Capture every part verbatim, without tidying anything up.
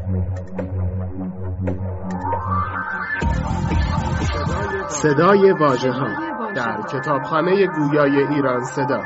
صدای واژه‌ها در کتابخانه گویای ایران صدا،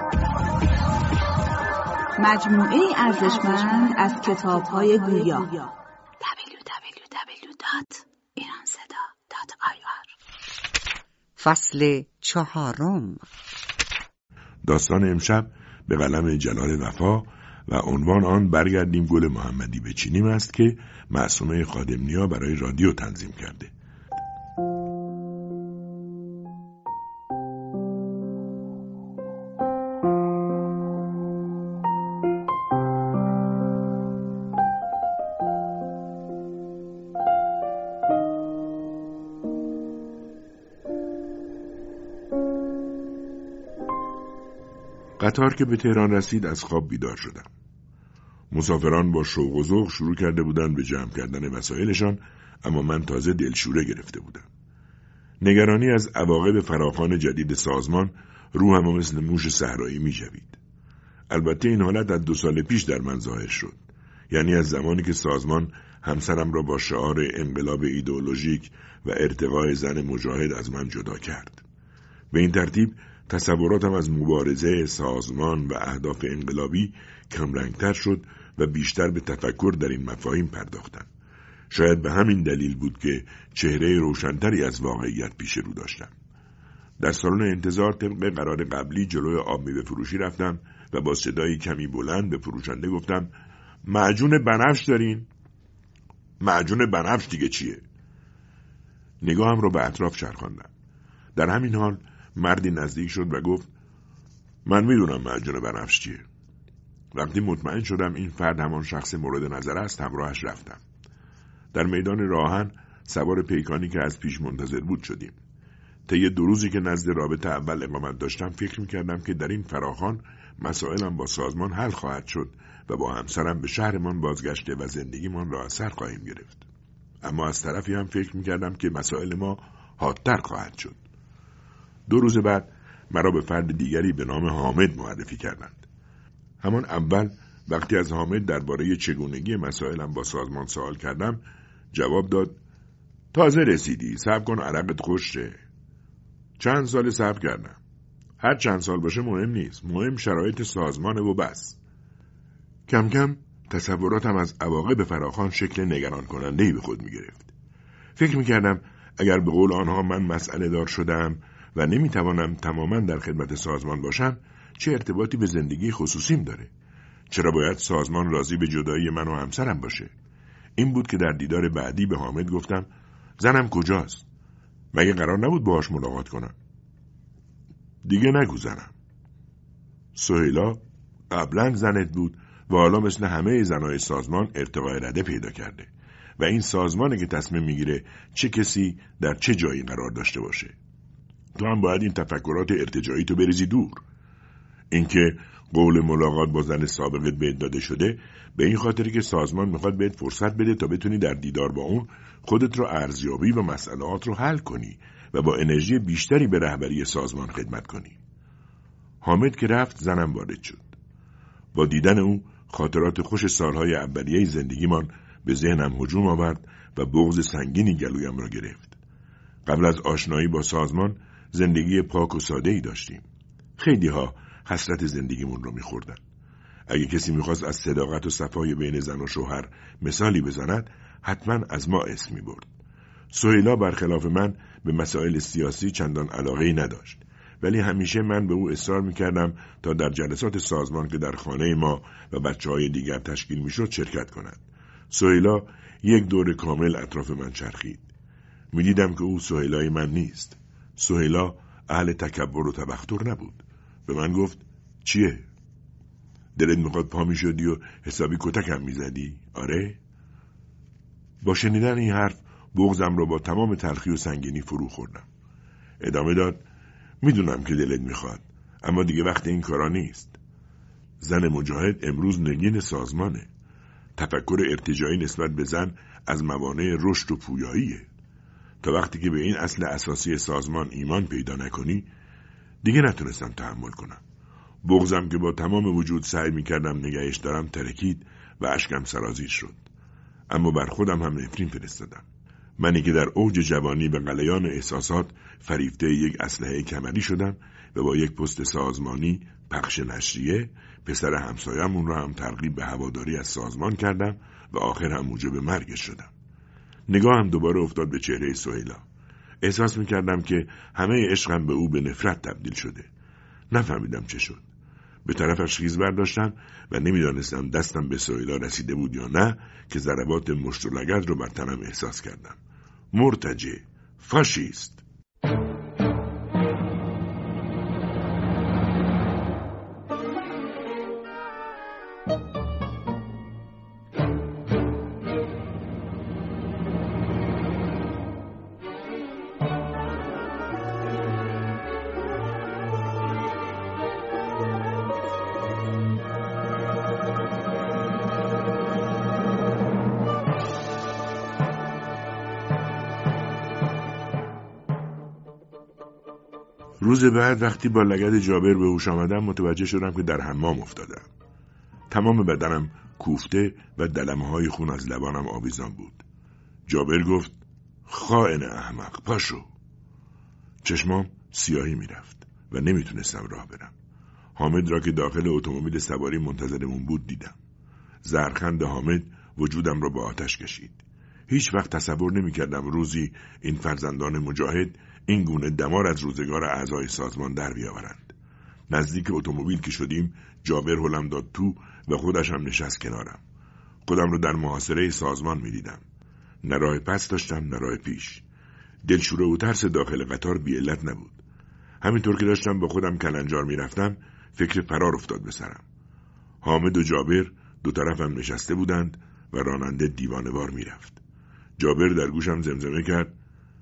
مجموعه ارزشمند از کتاب‌های گویا. دبلیو دبلیو دبلیو دات ایران صدا دات آی آر. فصل چهارم. داستان امشب به قلم جلال وفا و عنوان آن برگردیم گل محمدی بچینیم است که معصومه خادم‌نیا برای رادیو تنظیم کرده. قطار که به تهران رسید از خواب بیدار شدم. مسافران با شوق و ذوق شروع کرده بودند به جمع کردن وسایلشان، اما من تازه دلشوره گرفته بودم. نگرانی از عواقب فراخوان جدید سازمان روحم و مثل موش صحرایی می جوید. البته این حالت از دو سال پیش در من ظاهر شد، یعنی از زمانی که سازمان همسرم را با شعار انقلاب ایدئولوژیک و ارتقای زن مجاهد از من جدا کرد. به این ترتیب تصوراتم از مبارزه سازمان و اهداف انقلابی کمرنگتر شد و بیشتر به تفکر در این مفاهیم پرداختم. شاید به همین دلیل بود که چهره روشنتری از واقعیت پیش رو داشتم. در سالن انتظار طبق قرار قبلی جلوی آب میوه فروشی رفتم و با صدایی کمی بلند به فروشنده گفتم معجون بنفش دارین؟ معجون بنفش دیگه چیه؟ نگاهم رو به اطراف چرخاندم. در همین حال مردی نزدیک شد و گفت من میدونم معجون بنفش چیه. وقتی مطمئن شدم این فرد همان شخص مورد نظر است همراهش رفتم. در میدان راهن سوار پیکانی که از پیش منتظر بود شدیم. طی دو روزی که نزد رابطه اول اقامت داشتم فکر میکردم که در این فراخوان مسائلم با سازمان حل خواهد شد و با همسرم به شهرمان بازگشته و زندگیمان را از سر خواهیم گرفت. اما از طرفی هم فکر میکردم که مسائل ما حادتر خواهد شد. دو روز بعد مرا به فرد دیگری به نام حامد معرفی کردند. همان اول وقتی از حامد درباره چگونگی مسائلم با سازمان سوال کردم جواب داد تازه رسیدی، صبر کن عرقت خوش شه. چند سال صبر کردم. هر چند سال باشه مهم نیست، مهم شرایط سازمانه و بس. کم کم تصوراتم از عواقب فراخوان شکل نگران کننده‌ای به خود می گرفت. فکر می کردم اگر به قول آنها من مسئله دار شدم و نمیتوانم تماما در خدمت سازمان باشم چه ارتباطی به زندگی خصوصیم داره؟ چرا باید سازمان راضی به جدایی من و همسرم باشه؟ این بود که در دیدار بعدی به حامد گفتم زنم کجاست؟ مگه قرار نبود باهاش ملاقات کنم؟ دیگه نگو زنم. سهیلا قبلا زنت بود و حالا مثل همه زنای سازمان ارتقای رده پیدا کرده و این سازمانه که تصمیم میگیره چه کسی در چه جایی قرار داشته باشه. تو هم باید این تفکرات ارتجاعی تو بریزی دور. اینکه قول ملاقات با زن سابقت بهت داده شده به این خاطری که سازمان میخواد بهت فرصت بده تا بتونی در دیدار با اون خودت رو ارزیابی و مسئلات رو حل کنی و با انرژی بیشتری به رهبری سازمان خدمت کنی. حامد که رفت زنم وارد شد. با دیدن او خاطرات خوش سالهای اولیه زندگیمان به ذهنم هجوم آورد و بغض سنگینی گلویم را گرفت. قبل از آشنایی با سازمان زندگی پاک و ساده‌ای داشتیم. خیلی ها حسرت زندگیمون رو می‌خوردن. اگه کسی می‌خواست از صداقت و صفای بین زن و شوهر مثالی بزند، حتما از ما اسم می‌برد. سهیلا برخلاف من به مسائل سیاسی چندان علاقه‌ای نداشت، ولی همیشه من به او اصرار می‌کردم تا در جلسات سازمان که در خانه ما و بچه‌های دیگر تشکیل می‌شد شرکت کند. سهیلا یک دور کامل اطراف من چرخید. می‌دیدم که او سهیلای من نیست. سهیلا اهل تکبر و تبختر نبود. به من گفت چیه؟ دلت میخواد پا میشدی و حسابی کتکم میزدی؟ آره؟ با شنیدن این حرف بغضم رو با تمام تلخی و سنگینی فرو خوردم. ادامه داد میدونم که دلت میخواد، اما دیگه وقت این کارا نیست. زن مجاهد امروز نگین سازمانه. تفکر ارتجاعی نسبت به زن از موانع رشد و پویاییه. تا وقتی که به این اصل اساسی سازمان ایمان پیدا نکنی دیگه نتونستم تحمل کنم. بغضم که با تمام وجود سعی میکردم نگهش دارم ترکید و اشکم سرازیر شد. اما بر خودم هم نفرین فرستادم. منی که در اوج جوانی به غلیان احساسات فریفته یک اسلحه کمری شدم و با یک پست سازمانی پخش نشریه پسر همسایه‌مون را هم ترغیب به هواداری از سازمان کردم و آخر هم موجب مرگش شدم. نگاهم دوباره افتاد به چهره سهیلا. احساس میکردم که همه عشقم به او به نفرت تبدیل شده. نفهمیدم چه شد. به طرفش خیز برداشتم و نمیدانستم دستم به سهیلا رسیده بود یا نه که ضربات مشت و لگد رو بر تنم احساس کردم. مرتجع، فاشیست. روز بعد وقتی با لگد جابر به هوش آمدم متوجه شدم که در حمام افتادم. تمام بدنم کوفته و دلمه‌های خون از لبانم آویزان بود. جابر گفت خائن احمق پاشو. چشمام سیاهی میرفت و نمیتونستم راه برم. حامد را که داخل اتومبیل سواری منتظرمون بود دیدم. زهرخند حامد وجودم را با آتش کشید. هیچ وقت تصور نمی‌کردم روزی این فرزندان مجاهد این گونه دمار از روزگار اعضای سازمان در بیاورند. نزدیک اتومبیل که شدیم جابر هلم داد تو و خودش هم نشست کنارم. خودم رو در محاصره سازمان می دیدم. نه راه پس داشتم نه راه پیش. دلشوره و ترس داخل قطار بی علت نبود. همینطور که داشتم با خودم کلنجار می رفتم فکر فرار افتاد به سرم. حامد و جابر دو طرفم نشسته بودند و راننده دیوانه‌وار می رفت. جابر در گوشم زمزمه کرد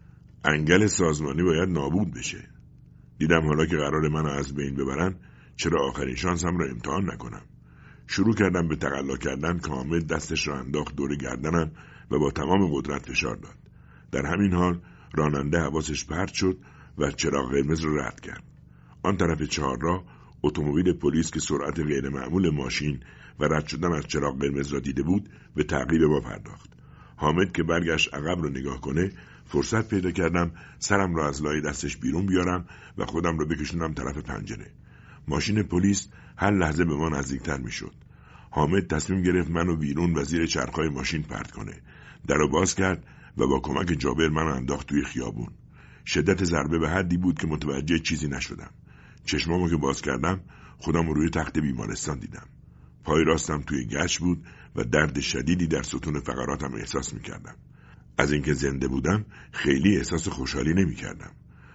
انگل سازمانی باید نابود بشه. دیدم حالا که قرار منو از بین ببرن چرا آخرین شانسم را امتحان نکنم. شروع کردم به تقلا کردن که حامد دستش را انداخت دور گردنم و با تمام قدرت فشار داد. در همین حال راننده حواسش پرت شد و چراغ قرمز را رد کرد. آن طرف چهارراه اتومبیل پلیس که سرعت غیر معمول ماشین و رد شدن از چراغ قرمز را دیده بود به تعقیب ما پرداخت. حامد که برگشت عقب رو نگاه کنه فرصت پیدا کردم سرم را از لای دستش بیرون بیارم و خودم را بکشونم طرف پنجره. ماشین پلیس هر لحظه به ما نزدیکتر میشد. حامد تصمیم گرفت منو بیرون و زیر چرخهای ماشین پرت کنه. درو باز کرد و با کمک جابر منو انداخت توی خیابون. شدت ضربه به حدی بود که متوجه چیزی نشدم. چشمامو که باز کردم خودم رو روی تخت بیمارستان دیدم. پای راستم توی گچ بود و درد شدیدی در ستون فقراتم احساس میکردم. از اینکه زنده بودم خیلی احساس خوشحالی نمیکردم.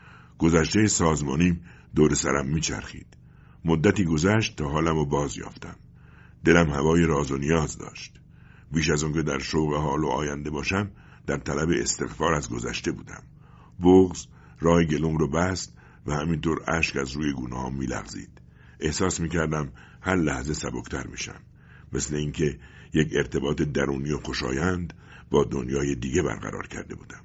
گذشته سازمانیم دور سرم میچرخید. مدتی گذشت تا حالمو باز یافتم. دلم هوای راز و نیاز داشت. بیش از اون که در شوق حال و آینده باشم در طلب استغفار از گذشته بودم. بغض راه گلوم رو بست و همینطور اشک از روی گونه‌هام میلغزید. احساس میکردم هر لحظه سبکتر میشم. مثل اینکه یک ارتباط درونی و خوشایند با دنیای دیگه برقرار کرده بودم.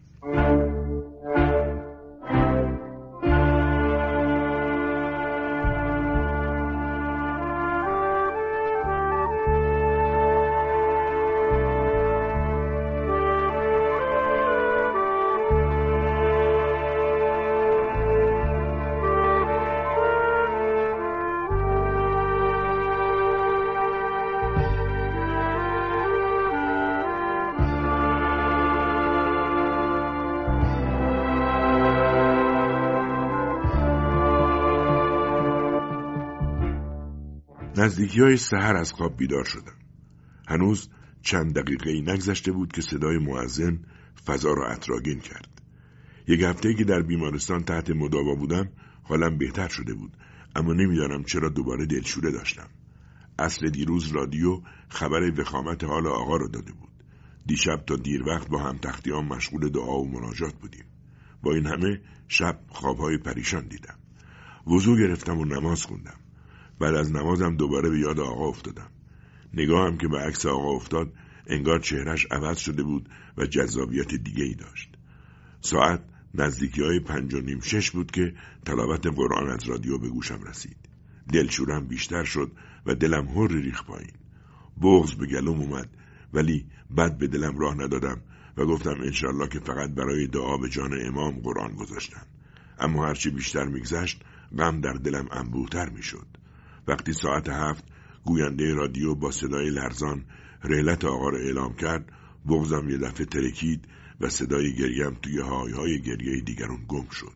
نزدیکی های سحر از خواب بیدار شدم. هنوز چند دقیقه‌ای نگذشته بود که صدای مؤذن فضا را عطرآگین کرد. یک هفته‌ای که در بیمارستان تحت مداوا بودم حالم بهتر شده بود، اما نمیدانم چرا دوباره دلشوره داشتم. اصل دیروز رادیو خبر وخامت حال آقا را داده بود. دیشب تا دیر وقت با هم تختیان مشغول دعا و مناجات بودیم. با این همه شب خوابهای پریشان دیدم. وضو گرفتم و نماز خوندم. بعد از نمازم دوباره به یاد آقا افتادم. نگاهم که به عکس آقا افتاد انگار چهرش عوض شده بود و جذابیت دیگه ای داشت. ساعت نزدیکی های پنج و نیم شش بود که تلاوت قرآن از رادیو به گوشم رسید. دلشورم بیشتر شد و دلم هر ریخت پایین. بغض به گلوم اومد ولی بد به دلم راه ندادم و گفتم انشالله که فقط برای دعا به جان امام قرآن گذاشتن. اما هرچی بیشتر میگذشت غم در دلم انبوه‌تر میشد. وقتی ساعت هفت گوینده رادیو با صدای لرزان رحلت آقا را اعلام کرد، بغضم یه دفعه ترکید و صدای گریم توی های های گریه دیگرون گم شد.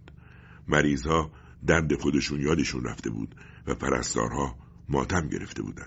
مریضها درد خودشون یادشون رفته بود و پرستارها ماتم گرفته بودن.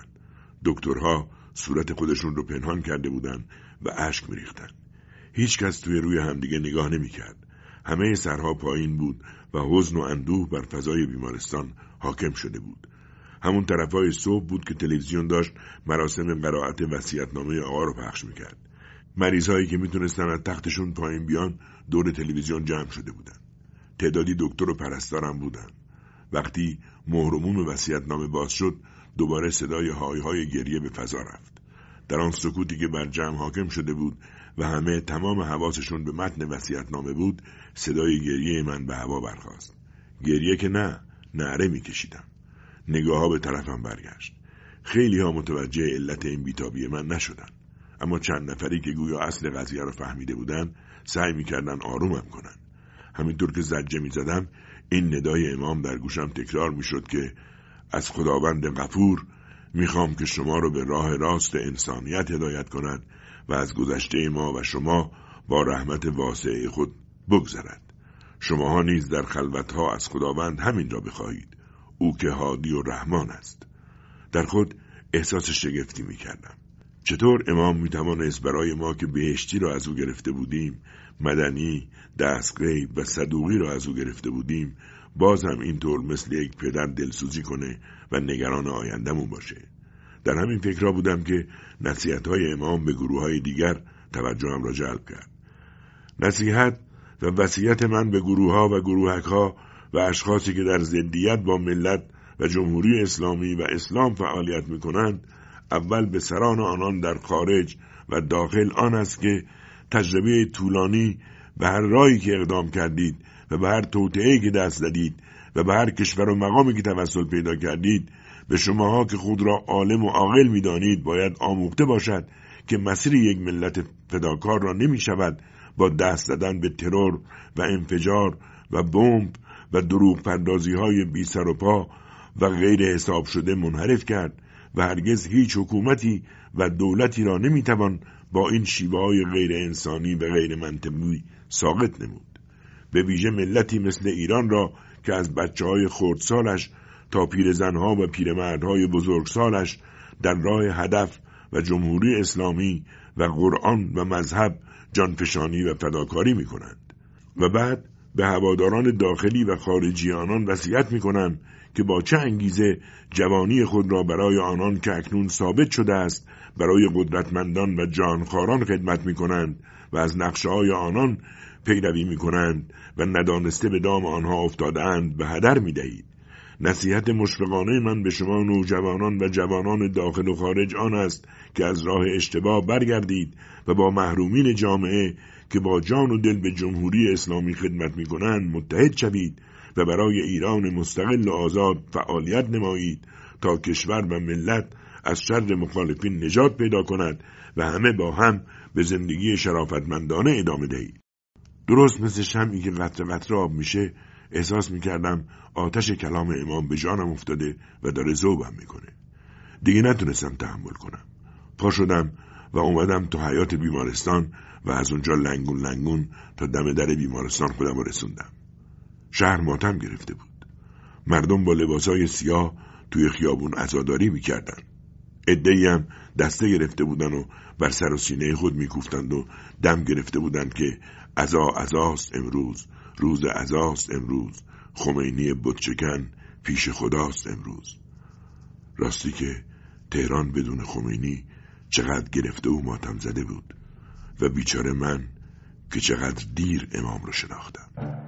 دکترها صورت خودشون رو پنهان کرده بودن و اشک میریختن. هیچ کس توی روی همدیگه نگاه نمی کرد. همه سرها پایین بود و حزن و اندوه بر فضای بیمارستان حاکم شده بود. همون طرفای صبح بود که تلویزیون داشت مراسم قرائت وصیت‌نامه آقا رو پخش میکرد. مریضایی که میتونستن از تختشون پایین بیان دور تلویزیون جمع شده بودن. تعدادی دکتر و پرستارم بودن. وقتی مهرموم وصیت‌نامه باز شد، دوباره صدای های های گریه به فضا رفت. در آن سکوتی که بر جمع حاکم شده بود و همه تمام حواسشون به متن وصیت‌نامه بود، صدای گریه من به هوا برخاست. گریه که نه، نعره میکشیدم. نگاه ها به طرفم برگشت. خیلی ها متوجه علت این بیتابی من نشدن، اما چند نفری که گویا اصل قضیه رو فهمیده بودن سعی میکردن آرومم کنن. همینطور که زجه میزدم این ندای امام در گوشم تکرار میشد که از خداوند غفور میخوام که شما رو به راه راست انسانیت هدایت کند و از گذشته ما و شما با رحمت واسع خود بگذرد. شماها نیز در خلوتها از خداوند همین را بخواهید، او که هادی و رحمان است. در خود احساس شگفتی میکردم. چطور امام میتوانست برای ما که بهشتی را از او گرفته بودیم، مدنی، دستغیب و صدوقی را از او گرفته بودیم، باز هم اینطور مثل یک پدر دلسوزی کنه و نگران آیندمون باشه. در همین فکر را بودم که نصیحت‌های امام به گروه‌های دیگر توجهم را جلب کرد. نصیحت و وصیت من به گروه‌ها و گروهک‌ها و اشخاصی که در ضدیت با ملت و جمهوری اسلامی و اسلام فعالیت می‌کنند، اول به سران آنان در خارج و داخل آن است که تجربه طولانی به هر راهی که اقدام کردید و به هر توطئه‌ای که دست زدید و به هر کشور و مقامی که توسل پیدا کردید، به شماها که خود را عالم و عاقل می‌دانید باید آموخته باشد که مسیر یک ملت فداکار را نمی‌شود با دست زدن به ترور و انفجار و بمب و دروغ پردازی‌های بی سر و پا و غیر حساب شده منحرف کرد و هرگز هیچ حکومتی و دولتی را نمی‌توان با این شیوه‌های غیر انسانی و غیر منطقی ساقط نمود. به ویژه ملتی مثل ایران را که از بچه‌های خردسالش تا پیرزنها و پیرمردهای بزرگسالش در راه هدف و جمهوری اسلامی و قرآن و مذهب جانفشانی و فداکاری می‌کنند و بعد به هواداران داخلی و خارجی آنان وصیت می‌کنند که با چه انگیزه جوانی خود را برای آنان که اکنون ثابت شده است برای قدرتمندان و جانخواران خدمت می‌کنند و از نقشه‌های آنان پیروی می‌کنند و ندانسته به دام آنها افتاده‌اند به هدر می‌دهید. نصیحت مشفقانه من به شما نوجوانان و جوانان داخل و خارج آن است که از راه اشتباه برگردید و با محرومین جامعه که با جان و دل به جمهوری اسلامی خدمت می‌کنند متحد شوید و برای ایران مستقل و آزاد فعالیت نمایید تا کشور و ملت از شر مخالفین نجات پیدا کند و همه با هم به زندگی شرافتمندانه ادامه دهید. درست مثل شمعی که قطره قطره آب میشه، احساس میکردم آتش کلام امام به جانم افتاده و داره ذوبم میکنه. دیگه نتونستم تحمل کنم. پا شدم و اومدم تو حیاط بیمارستان و از اونجا لنگون لنگون تا دم در بیمارستان خودم رسوندم. شهر ماتم گرفته بود. مردم با لباسای سیاه توی خیابون عزاداری میکردن. عده‌ای هم دسته گرفته بودن و بر سر و سینه خود میکوفتند و دم گرفته بودن که عزا عزاست امروز، روز عزاست امروز، خمینی بتچکن پیش خداست امروز. راستی که تهران بدون خمینی چقدر گرفته و ماتم زده بود و بیچاره من که چقدر دیر امام رو شناختم.